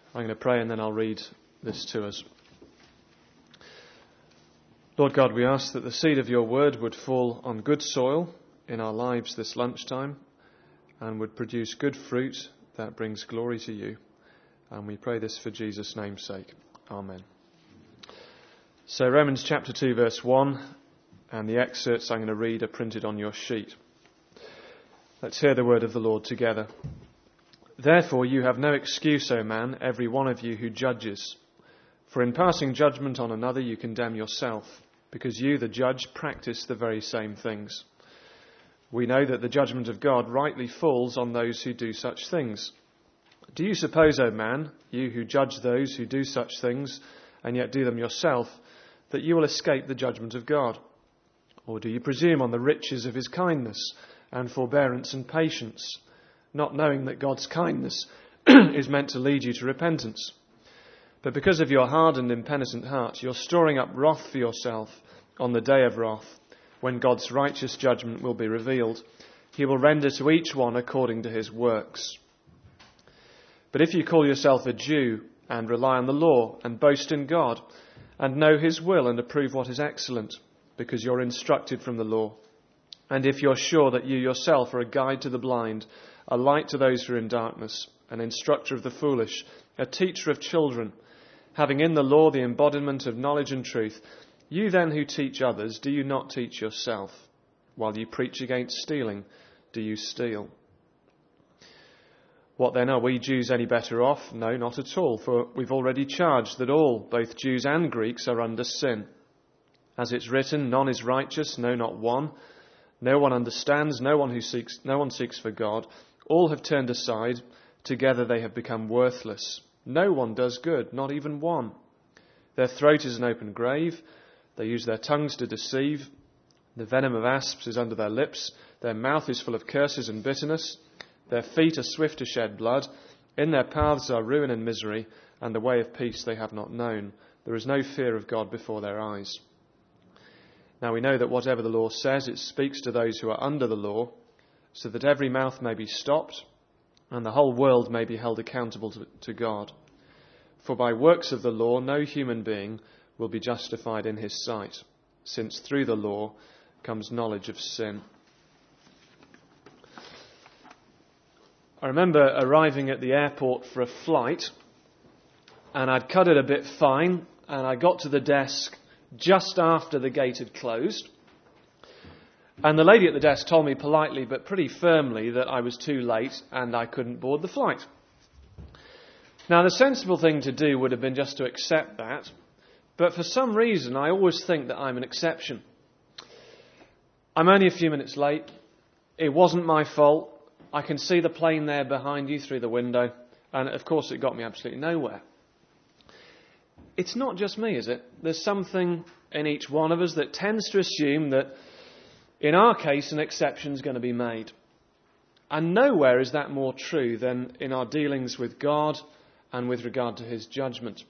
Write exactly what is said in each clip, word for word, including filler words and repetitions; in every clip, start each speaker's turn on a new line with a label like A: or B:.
A: I'm going to pray and then I'll read this to us. Lord God, we ask that the seed of your word would fall on good soil in our lives this lunchtime and would produce good fruit that brings glory to you. And we pray this for Jesus' name's sake. Amen. So Romans chapter two verse one, and the excerpts I'm going to read are printed on your sheet. Let's hear the word of the Lord together. Therefore you have no excuse, O man, every one of you who judges. For in passing judgment on another you condemn yourself, because you, the judge, practice the very same things. We know that the judgment of God rightly falls on those who do such things. Do you suppose, O man, you who judge those who do such things, and yet do them yourself, that you will escape the judgment of God? Or do you presume on the riches of his kindness and forbearance and patience, not knowing that God's kindness is meant to lead you to repentance? But because of your hard and impenitent heart, you're storing up wrath for yourself on the day of wrath, when God's righteous judgment will be revealed. He will render to each one according to his works. But if you call yourself a Jew and rely on the law and boast in God and know his will and approve what is excellent, because you're instructed from the law, and if you're sure that you yourself are a guide to the blind, a light to those who are in darkness, an instructor of the foolish, a teacher of children, having in the law the embodiment of knowledge and truth, you then who teach others, do you not teach yourself? While you preach against stealing, do you steal? What then, are we Jews any better off? No, not at all, for we've already charged that all, both Jews and Greeks, are under sin. As it's written, none is righteous, no, not one. No one understands, no one who seeks, no one seeks for God. All have turned aside, together they have become worthless. No one does good, not even one. Their throat is an open grave. They use their tongues to deceive. The venom of asps is under their lips. Their mouth is full of curses and bitterness. Their feet are swift to shed blood. In their paths are ruin and misery, and the way of peace they have not known. There is no fear of God before their eyes. Now we know that whatever the law says, it speaks to those who are under the law, so that every mouth may be stopped, and the whole world may be held accountable to, to God. For by works of the law no human being will be justified in his sight, since through the law comes knowledge of sin. I remember arriving at the airport for a flight, and I'd cut it a bit fine, and I got to the desk just after the gate had closed. And the lady at the desk told me politely but pretty firmly that I was too late and I couldn't board the flight. Now, the sensible thing to do would have been just to accept that, but for some reason I always think that I'm an exception. I'm only a few minutes late. It wasn't my fault. I can see the plane there behind you through the window, and of course it got me absolutely nowhere. It's not just me, is it? There's something in each one of us that tends to assume that in our case, an exception is going to be made. And nowhere is that more true than in our dealings with God and with regard to his judgment.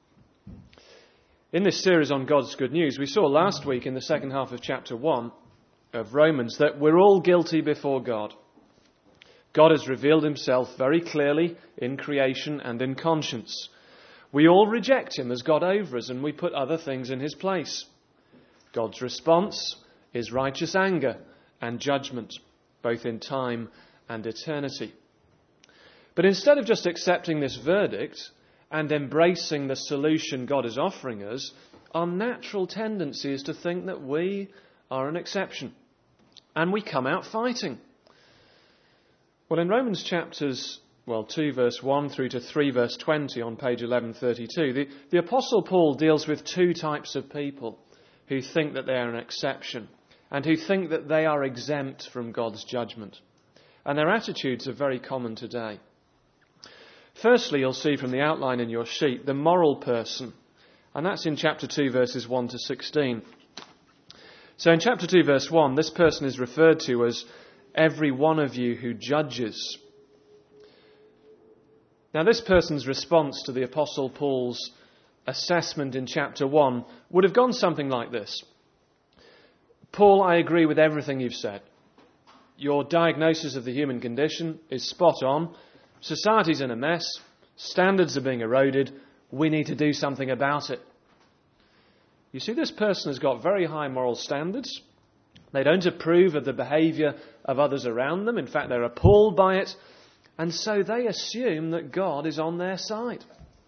A: In this series on God's good news, we saw last week in the second half of chapter one of Romans that we're all guilty before God. God has revealed himself very clearly in creation and in conscience. We all reject him as God over us, and we put other things in his place. God's response is righteous anger and judgment, both in time and eternity. But instead of just accepting this verdict and embracing the solution God is offering us, our natural tendency is to think that we are an exception, and we come out fighting. Well, in Romans chapters, well, two verse one through to three verse twenty on page eleven thirty-two, the, the Apostle Paul deals with two types of people who think that they are an exception, and who think that they are exempt from God's judgment. And their attitudes are very common today. Firstly, you'll see from the outline in your sheet, the moral person. And that's in chapter two, verses one to sixteen. So in chapter two, verse one, this person is referred to as every one of you who judges. Now, this person's response to the Apostle Paul's assessment in chapter one would have gone something like this. Paul, I agree with everything you've said. Your diagnosis of the human condition is spot on. Society's in a mess. Standards are being eroded. We need to do something about it. You see, this person has got very high moral standards. They don't approve of the behaviour of others around them. In fact, they're appalled by it. And so they assume that God is on their side.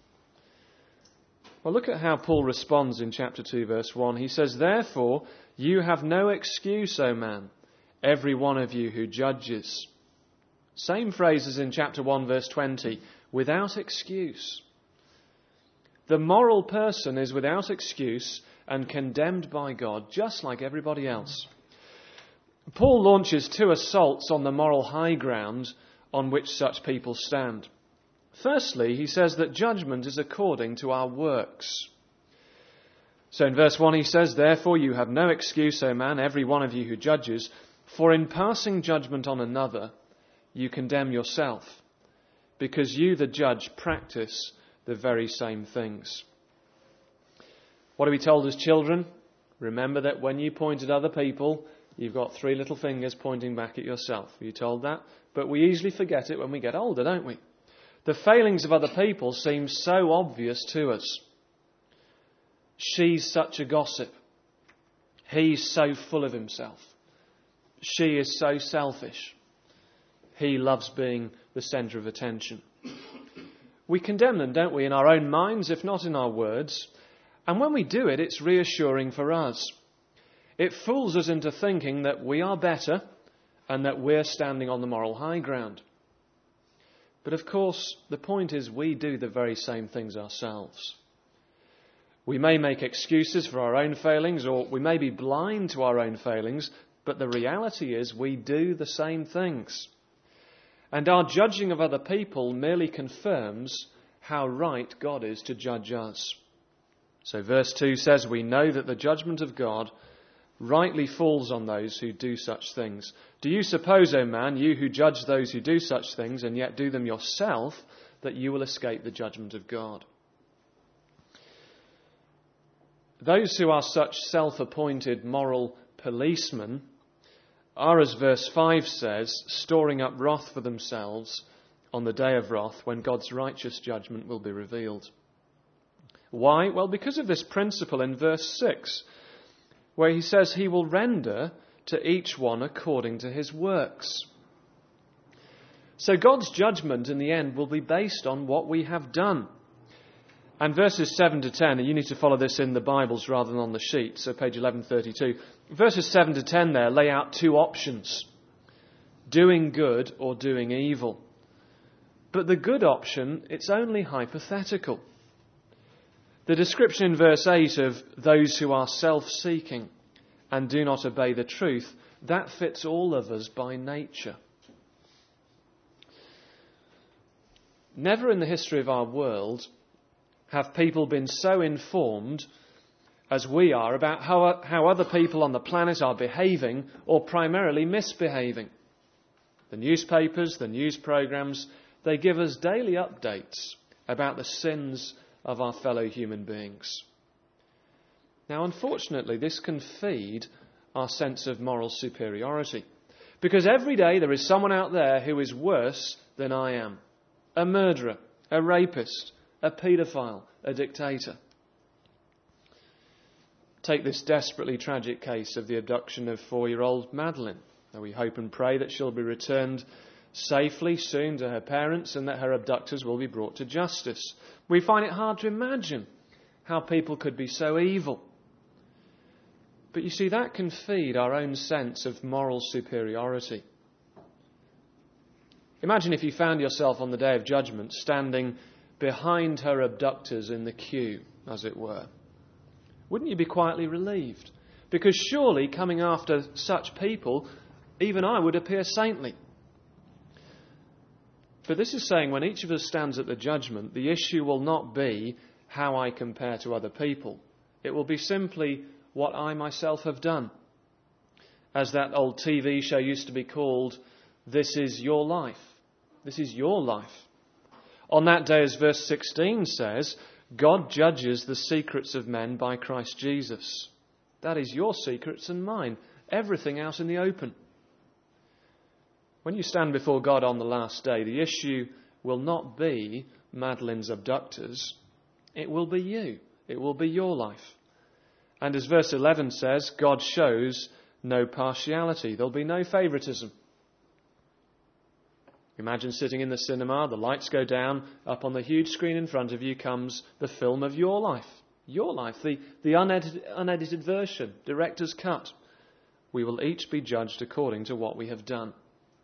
A: Well, look at how Paul responds in chapter two, verse one. He says, "Therefore, you have no excuse, O man, every one of you who judges." Same phrase as in chapter one, verse twenty. Without excuse. The moral person is without excuse and condemned by God, just like everybody else. Paul launches two assaults on the moral high ground on which such people stand. Firstly, he says that judgment is according to our works. So in verse one he says, "Therefore you have no excuse, O man, every one of you who judges, for in passing judgment on another, you condemn yourself, because you, the judge, practice the very same things." What are we told as children? Remember that when you point at other people, you've got three little fingers pointing back at yourself. Are you told that? But we easily forget it when we get older, don't we? The failings of other people seem so obvious to us. She's such a gossip. He's so full of himself. She is so selfish. He loves being the centre of attention. We condemn them, don't we, in our own minds, if not in our words. And when we do it, it's reassuring for us. It fools us into thinking that we are better and that we're standing on the moral high ground. But of course, the point is we do the very same things ourselves. We may make excuses for our own failings, or we may be blind to our own failings, but the reality is we do the same things. And our judging of other people merely confirms how right God is to judge us. So verse two says, "We know that the judgment of God rightly falls on those who do such things. Do you suppose, O man, you who judge those who do such things and yet do them yourself, that you will escape the judgment of God?" Those who are such self-appointed moral policemen are, as verse five says, storing up wrath for themselves on the day of wrath when God's righteous judgment will be revealed. Why? Well, because of this principle in verse six, where he says he will render to each one according to his works. So God's judgment in the end will be based on what we have done. And verses seven to ten, and you need to follow this in the Bibles rather than on the sheet, so page eleven thirty-two. Verses seven to ten there lay out two options: doing good or doing evil. But the good option, it's only hypothetical. The description in verse eight of those who are self-seeking and do not obey the truth, that fits all of us by nature. Never in the history of our world have people been so informed as we are about how, how other people on the planet are behaving or primarily misbehaving. The newspapers, the news programmes, they give us daily updates about the sins of our fellow human beings. Now, unfortunately, this can feed our sense of moral superiority, because every day there is someone out there who is worse than I am. A murderer, a rapist, a paedophile, a dictator. Take this desperately tragic case of the abduction of four-year-old Madeleine. Now, we hope and pray that she'll be returned safely soon to her parents and that her abductors will be brought to justice. We find it hard to imagine how people could be so evil. But you see, that can feed our own sense of moral superiority. Imagine if you found yourself on the day of judgment standing behind her abductors in the queue, as it were. Wouldn't you be quietly relieved? Because surely coming after such people, even I would appear saintly. But this is saying when each of us stands at the judgment, the issue will not be how I compare to other people. It will be simply what I myself have done. As that old T V show used to be called, "This is your life." This is your life. On that day, as verse sixteen says, God judges the secrets of men by Christ Jesus. That is your secrets and mine. Everything out in the open. When you stand before God on the last day, the issue will not be Madeline's abductors. It will be you. It will be your life. And as verse eleven says, God shows no partiality. There'll be no favouritism. Imagine sitting in the cinema, the lights go down, up on the huge screen in front of you comes the film of your life. Your life, the, the unedited, unedited version, director's cut. We will each be judged according to what we have done.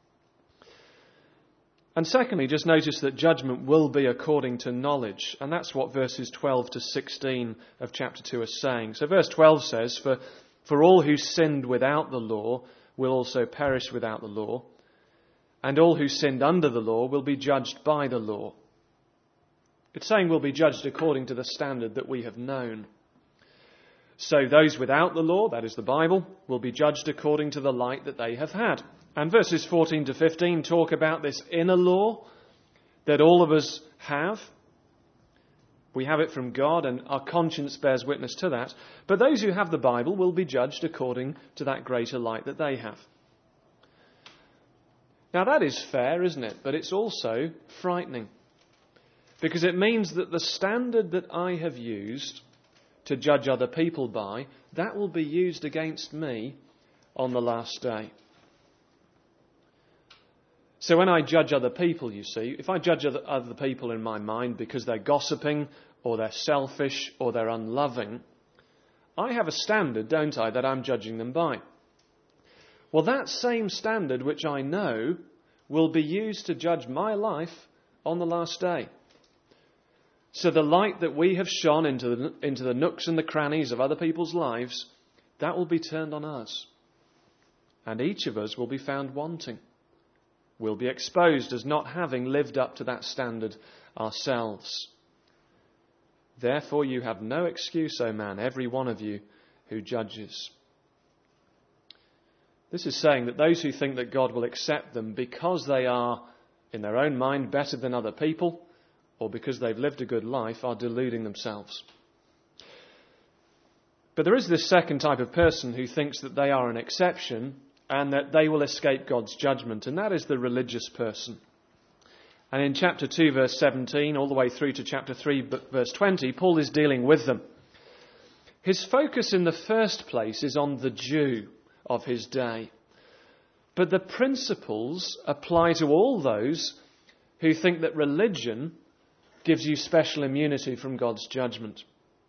A: And secondly, just notice that judgment will be according to knowledge. And that's what verses twelve to sixteen of chapter two are saying. So verse twelve says, For, for all who sinned without the law will also perish without the law, and all who sinned under the law will be judged by the law. It's saying we'll be judged according to the standard that we have known. So those without the law, that is the Bible, will be judged according to the light that they have had. And verses fourteen to fifteen talk about this inner law that all of us have. We have it from God and our conscience bears witness to that. But those who have the Bible will be judged according to that greater light that they have. Now that is fair, isn't it? But it's also frightening. Because it means that the standard that I have used to judge other people by, that will be used against me on the last day. So when I judge other people, you see, if I judge other, other people in my mind because they're gossiping or they're selfish or they're unloving, I have a standard, don't I, that I'm judging them by. Well, that same standard which I know will be used to judge my life on the last day. So the light that we have shone into the, into the nooks and the crannies of other people's lives, that will be turned on us. And each of us will be found wanting. We'll be exposed as not having lived up to that standard ourselves. Therefore you have no excuse, O man, every one of you who judges. This is saying that those who think that God will accept them because they are, in their own mind, better than other people, or because they've lived a good life, are deluding themselves. But there is this second type of person who thinks that they are an exception and that they will escape God's judgment, and that is the religious person. And in chapter two, verse seventeen, all the way through to chapter three, verse twenty, Paul is dealing with them. His focus in the first place is on the Jew of his day. But the principles apply to all those who think that religion gives you special immunity from God's judgment.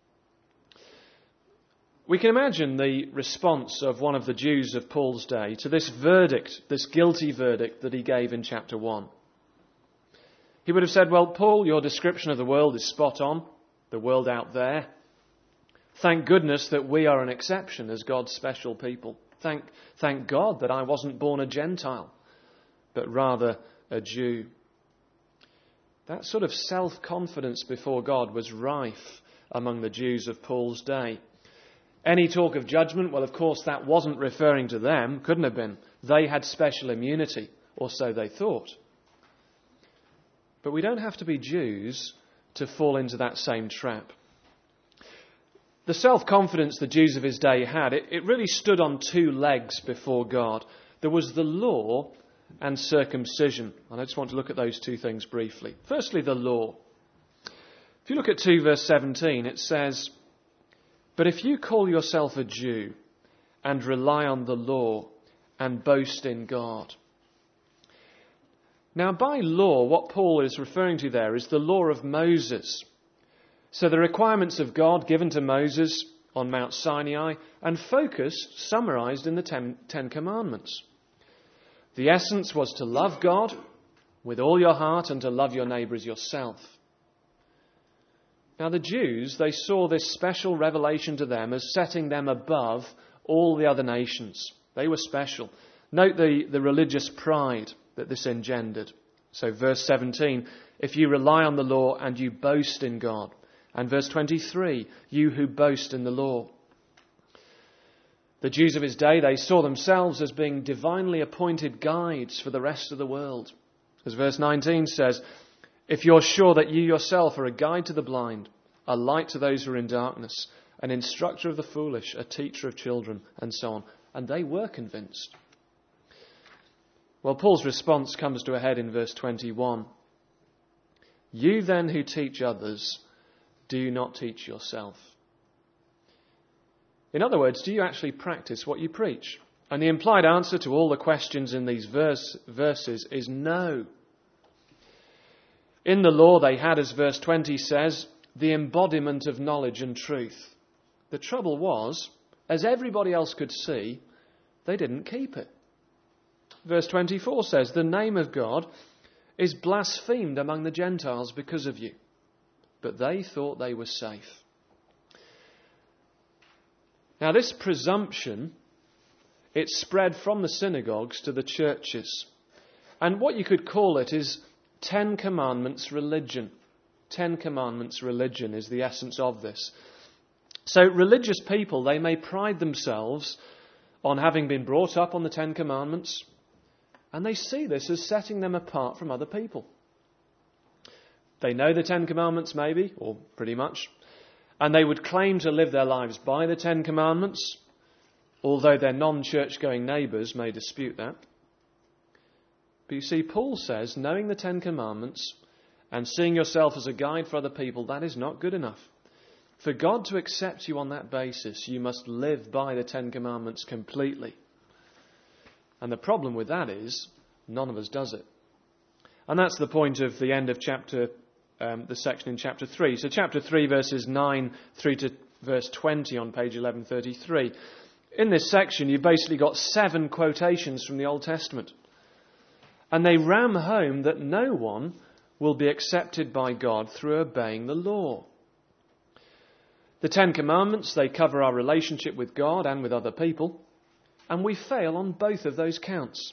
A: We can imagine the response of one of the Jews of Paul's day to this verdict, this guilty verdict that he gave in chapter one. He would have said, well, Paul, your description of the world is spot on, the world out there. Thank goodness that we are an exception as God's special people. Thank, thank God that I wasn't born a Gentile, but rather a Jew. That sort of self-confidence before God was rife among the Jews of Paul's day. Any talk of judgment, well, of course, that wasn't referring to them, couldn't have been. They had special immunity, or so they thought. But we don't have to be Jews to fall into that same trap. The self-confidence the Jews of his day had, it, it really stood on two legs before God. There was the law and circumcision. And I just want to look at those two things briefly. Firstly, the law. If you look at two verse seventeen, it says, But if you call yourself a Jew and rely on the law and boast in God. Now, by law, what Paul is referring to there is the law of Moses. So the requirements of God given to Moses on Mount Sinai and focused, summarized in the Ten, Ten Commandments. The essence was to love God with all your heart and to love your neighbour as yourself. Now the Jews, they saw this special revelation to them as setting them above all the other nations. They were special. Note the, the religious pride that this engendered. So verse seventeen, if you rely on the law and you boast in God. And verse twenty-three, you who boast in the law. The Jews of his day, they saw themselves as being divinely appointed guides for the rest of the world. As verse nineteen says, if you're sure that you yourself are a guide to the blind, a light to those who are in darkness, an instructor of the foolish, a teacher of children, and so on. And they were convinced. Well, Paul's response comes to a head in verse twenty-one. You then who teach others, do not teach yourself. In other words, do you actually practice what you preach? And the implied answer to all the questions in these verse, verses is no. In the law they had, as verse twenty says, the embodiment of knowledge and truth. The trouble was, as everybody else could see, they didn't keep it. Verse twenty-four says, the name of God is blasphemed among the Gentiles because of you. But they thought they were safe. Now this presumption, it spread from the synagogues to the churches. And what you could call it is Ten Commandments religion. Ten Commandments religion is the essence of this. So religious people, they may pride themselves on having been brought up on the Ten Commandments, and they see this as setting them apart from other people. They know the Ten Commandments maybe, or pretty much, and they would claim to live their lives by the Ten Commandments, although their non-church-going neighbours may dispute that. But you see, Paul says, knowing the Ten Commandments and seeing yourself as a guide for other people, that is not good enough. For God to accept you on that basis, you must live by the Ten Commandments completely. And the problem with that is, none of us does it. And that's the point of the end of chapter, um, the section in chapter three. So chapter three, verses nine through to verse twenty on page eleven thirty-three. In this section, you've basically got seven quotations from the Old Testament. And they ram home that no one will be accepted by God through obeying the law. The Ten Commandments, they cover our relationship with God and with other people. And we fail on both of those counts.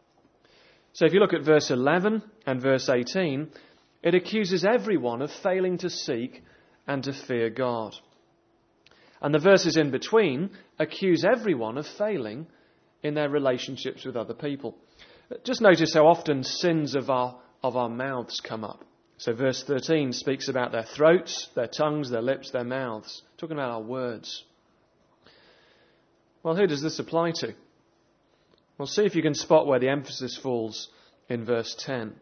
A: So if you look at verse eleven and verse eighteen, it accuses everyone of failing to seek and to fear God. And the verses in between accuse everyone of failing in their relationships with other people. Just notice how often sins of our, of our mouths come up. So verse thirteen speaks about their throats, their tongues, their lips, their mouths. Talking about our words. Well, who does this apply to? Well, see if you can spot where the emphasis falls in verse ten.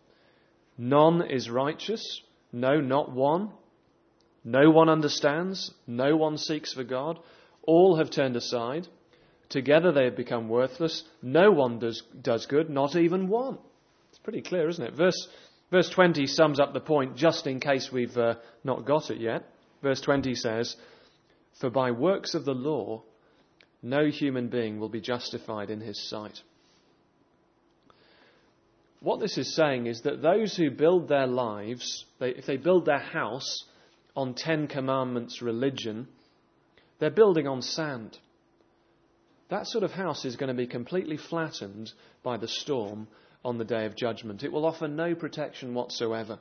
A: None is righteous. No, not one. No one understands. No one seeks for God. All have turned aside. Together they have become worthless. No one does, does good, not even one. It's pretty clear, isn't it? Verse, verse twenty sums up the point just in case we've uh, not got it yet. Verse twenty says, for by works of the law, no human being will be justified in his sight. What this is saying is that those who build their lives, they, if they build their house on Ten Commandments religion, they're building on sand. That sort of house is going to be completely flattened by the storm on the day of judgment. It will offer no protection whatsoever.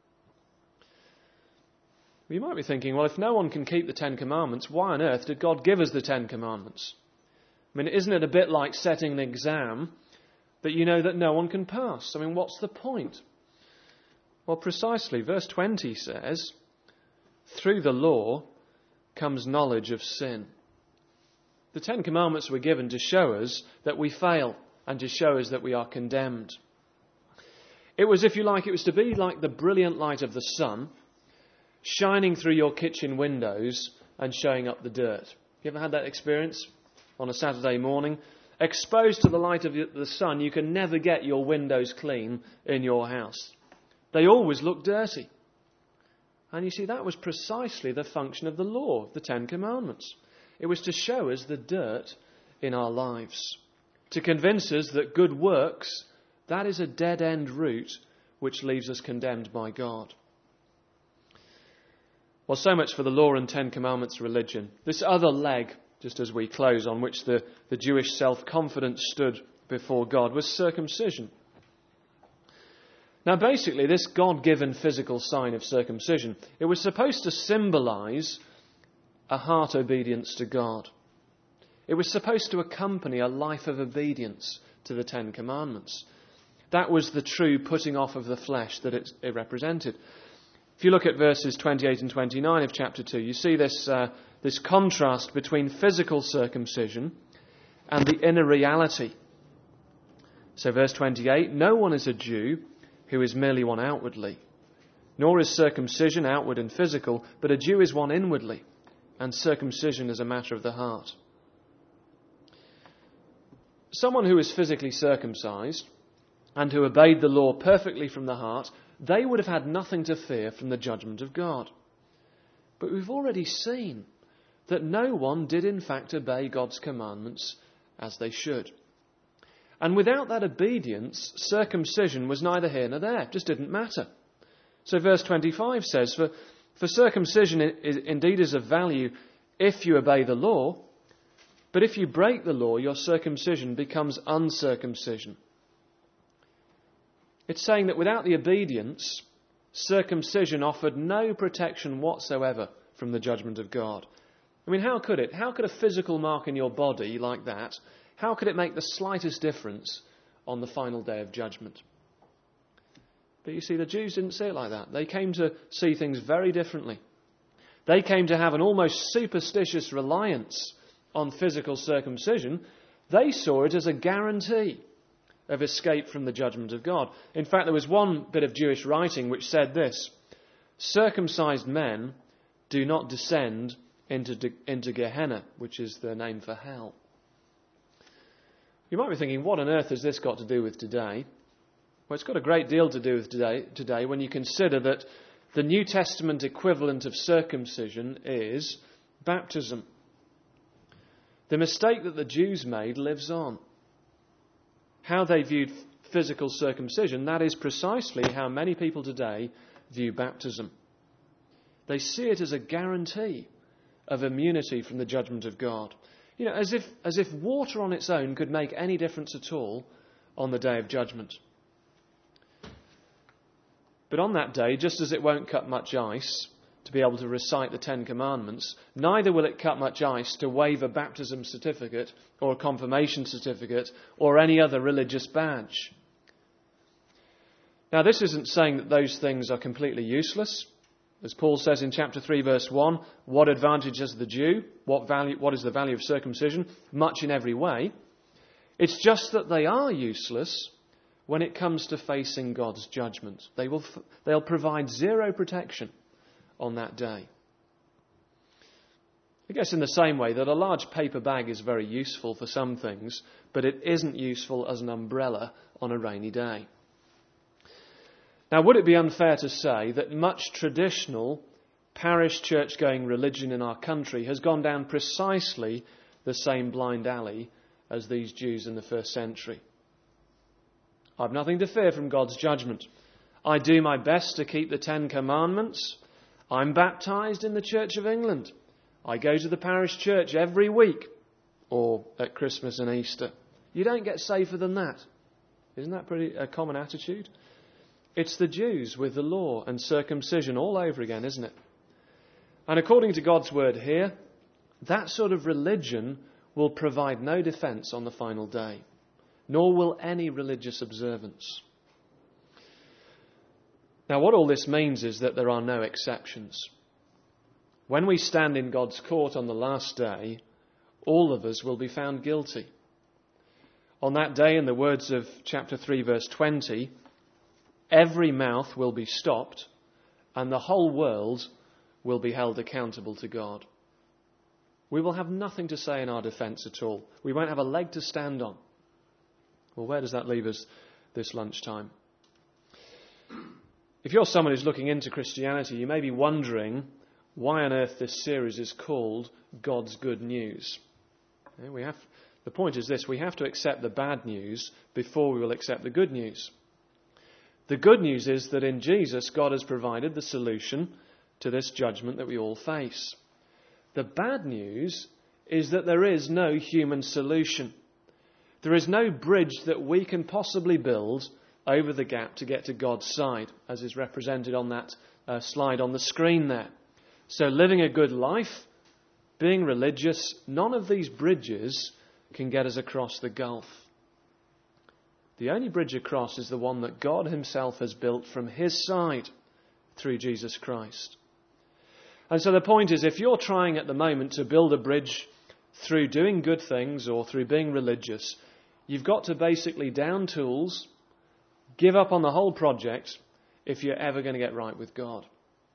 A: You might be thinking, well, if no one can keep the Ten Commandments, why on earth did God give us the Ten Commandments? I mean, isn't it a bit like setting an exam that you know that no one can pass? I mean, what's the point? Well, precisely, verse twenty says, through the law comes knowledge of sin. The Ten Commandments were given to show us that we fail and to show us that we are condemned. It was, if you like, it was to be like the brilliant light of the sun shining through your kitchen windows and showing up the dirt. You ever had that experience on a Saturday morning? Exposed to the light of the sun, you can never get your windows clean in your house. They always look dirty. And you see, that was precisely the function of the law, the Ten Commandments. It was to show us the dirt in our lives, to convince us that good works, that is a dead-end route which leaves us condemned by God. Well, so much for the law and Ten Commandments religion. This other leg, just as we close, on which the, the Jewish self-confidence stood before God, was circumcision. Now, basically, this God-given physical sign of circumcision, it was supposed to symbolize a heart obedience to God. It was supposed to accompany a life of obedience to the Ten Commandments. That was the true putting off of the flesh that it, it represented. If you look at verses twenty-eight and twenty-nine of chapter two, you see this, uh, this contrast between physical circumcision and the inner reality. So verse twenty-eight, no one is a Jew who is merely one outwardly, Nor is circumcision outward and physical, but a Jew is one inwardly, and circumcision is a matter of the heart. Someone who is physically circumcised and who obeyed the law perfectly from the heart, they would have had nothing to fear from the judgment of God. But we've already seen that no one did in fact obey God's commandments as they should. And without that obedience, circumcision was neither here nor there. It just didn't matter. So verse twenty-five says, For, for circumcision is, indeed is of value if you obey the law, but if you break the law, your circumcision becomes uncircumcision. It's saying that without the obedience, circumcision offered no protection whatsoever from the judgment of God. I mean, how could it? How could a physical mark in your body like that, how could it make the slightest difference on the final day of judgment? But you see, the Jews didn't see it like that. They came to see things very differently. They came to have an almost superstitious reliance on physical circumcision. They saw it as a guarantee of escape from the judgment of God. In fact, there was one bit of Jewish writing which said this: circumcised men do not descend into, into Gehenna, which is the name for hell. You might be thinking, what on earth has this got to do with today? Well, it's got a great deal to do with today, today when you consider that the New Testament equivalent of circumcision is baptism. The mistake that the Jews made lives on. How they viewed physical circumcision, that is precisely how many people today view baptism. They see it as a guarantee of immunity from the judgment of God. You know, as if, as if water on its own could make any difference at all on the day of judgment. But on that day, just as it won't cut much ice to be able to recite the Ten Commandments, neither will it cut much ice to wave a baptism certificate or a confirmation certificate or any other religious badge. Now, this isn't saying that those things are completely useless. As Paul says in chapter three, verse one, what advantage has the Jew? What value? What is the value of circumcision? Much in every way. It's just that they are useless when it comes to facing God's judgment. They will, they'll provide zero protection on that day. I guess in the same way that a large paper bag is very useful for some things, but it isn't useful as an umbrella on a rainy day. Now, would it be unfair to say that much traditional parish church-going religion in our country has gone down precisely the same blind alley as these Jews in the first century? I've nothing to fear from God's judgment. I do my best to keep the Ten Commandments. I'm baptised in the Church of England. I go to the parish church every week, or at Christmas and Easter. You don't get safer than that. Isn't that pretty a common attitude? It's the Jews with the law and circumcision all over again, isn't it? And according to God's word here, that sort of religion will provide no defence on the final day, nor will any religious observance. Now, what all this means is that there are no exceptions. When we stand in God's court on the last day, all of us will be found guilty. On that day, in the words of chapter three, verse twenty, every mouth will be stopped, and the whole world will be held accountable to God. We will have nothing to say in our defence at all. We won't have a leg to stand on. Well, where does that leave us this lunchtime? If you're someone who's looking into Christianity, you may be wondering why on earth this series is called God's Good News. We have, the point is this: we have to accept the bad news before we will accept the good news. The good news is that in Jesus, God has provided the solution to this judgment that we all face. The bad news is that there is no human solution. There is no bridge that we can possibly build over the gap to get to God's side, as is represented on that uh, slide on the screen there. So living a good life, being religious, none of these bridges can get us across the gulf. The only bridge across is the one that God himself has built from his side through Jesus Christ. And so the point is, if you're trying at the moment to build a bridge through doing good things or through being religious, you've got to basically down tools, give up on the whole project, if you're ever going to get right with God.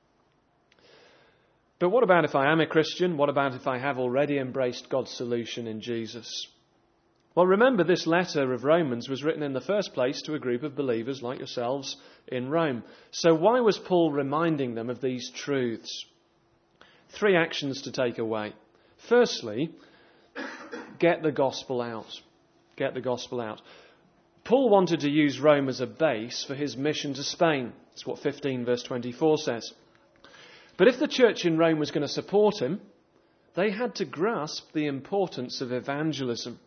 A: But what about if I am a Christian? What about if I have already embraced God's solution in Jesus? Well, remember, this letter of Romans was written in the first place to a group of believers like yourselves in Rome. So why was Paul reminding them of these truths? Three actions to take away. Firstly, get the gospel out. Get the gospel out. Paul wanted to use Rome as a base for his mission to Spain. That's what fifteen verse twenty-four says. But if the church in Rome was going to support him, they had to grasp the importance of evangelism.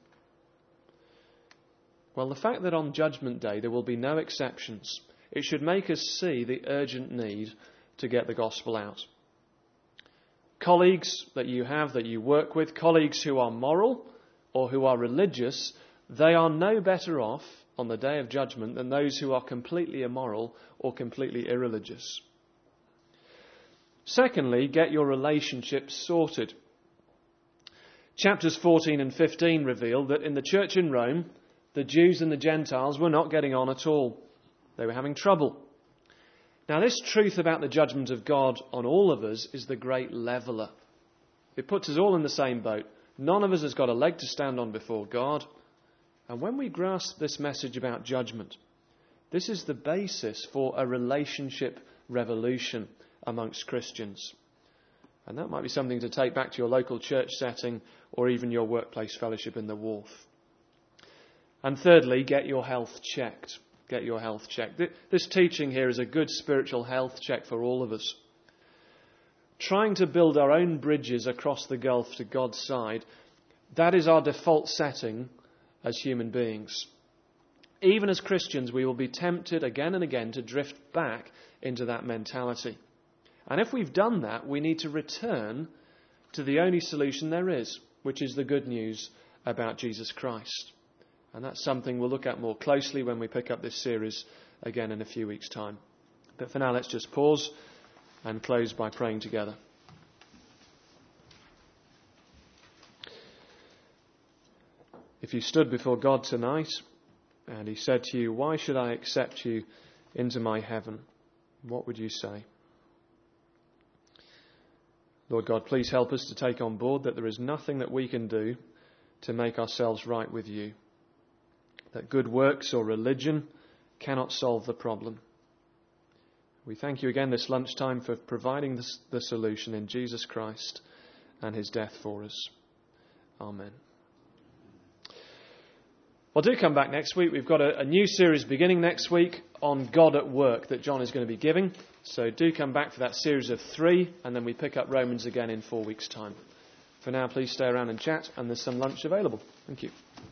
A: Well, the fact that on Judgment Day there will be no exceptions, it should make us see the urgent need to get the gospel out. Colleagues that you have, that you work with, colleagues who are moral or who are religious, they are no better off on the day of judgment than those who are completely immoral or completely irreligious. Secondly, get your relationships sorted. Chapters fourteen and fifteen reveal that in the church in Rome, the Jews and the Gentiles were not getting on at all. They were having trouble. Now, this truth about the judgment of God on all of us is the great leveller. It puts us all in the same boat. None of us has got a leg to stand on before God. And when we grasp this message about judgment, this is the basis for a relationship revolution amongst Christians. And that might be something to take back to your local church setting or even your workplace fellowship in the Wharf. And thirdly, get your health checked. Get your health checked. This teaching here is a good spiritual health check for all of us. Trying to build our own bridges across the gulf to God's side, that is our default setting as human beings. Even as Christians, we will be tempted again and again to drift back into that mentality. And if we've done that, we need to return to the only solution there is, which is the good news about Jesus Christ. And that's something we'll look at more closely when we pick up this series again in a few weeks' time. But for now, let's just pause and close by praying together. If you stood before God tonight and he said to you, "Why should I accept you into my heaven?" what would you say? Lord God, please help us to take on board that there is nothing that we can do to make ourselves right with you. That good works or religion cannot solve the problem. We thank you again this lunchtime for providing the, the solution in Jesus Christ and his death for us. Amen. Well, do come back next week. We've got a, a new series beginning next week on God at work that John is going to be giving. So do come back for that series of three, and then we pick up Romans again in four weeks' time. For now, please stay around and chat, and there's some lunch available. Thank you.